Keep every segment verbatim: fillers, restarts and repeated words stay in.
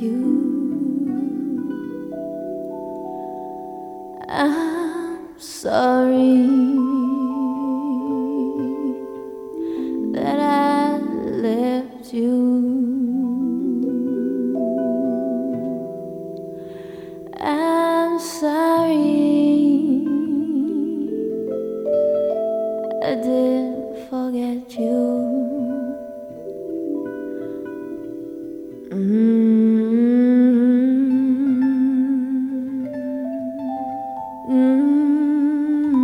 you. I'm sorry that I left you. I'm sorry I didn't forget you. Mm-hmm. Mm-hmm.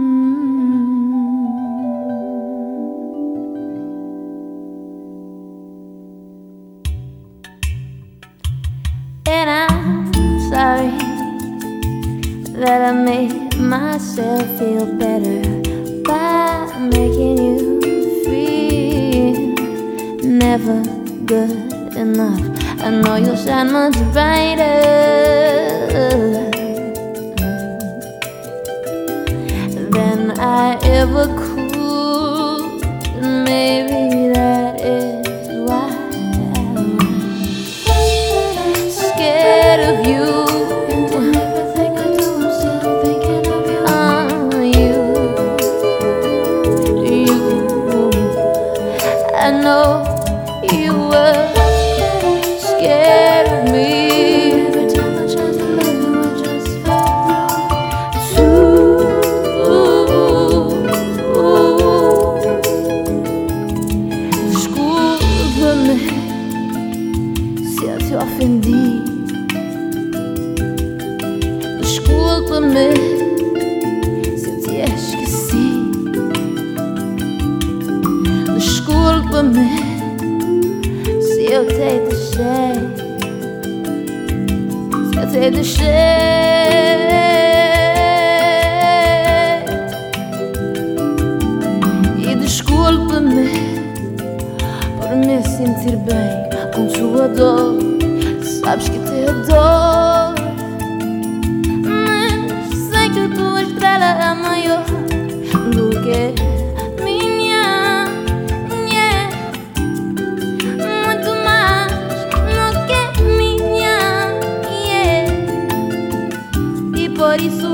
And I'm sorry that I made myself feel better by making you feel never good enough. I know you'll shine much brighter than I ever could, and maybe that is why I'm scared of you. Everything I do, I'm still thinking of you. Oh, you, you. I know you were scared of me. Every time I try to love you, I just fall too. Desculpa-me se eu te ofendi. Desculpa-me se eu te esqueci. Desculpa-me se eu te deixei. Se eu te deixei. E desculpa-me por me sentir bem com sua dor. Sabes que te adoro, mas sei que a tua estrela é maior do que minha, yeah. Muito mais do que minha, yeah. E por isso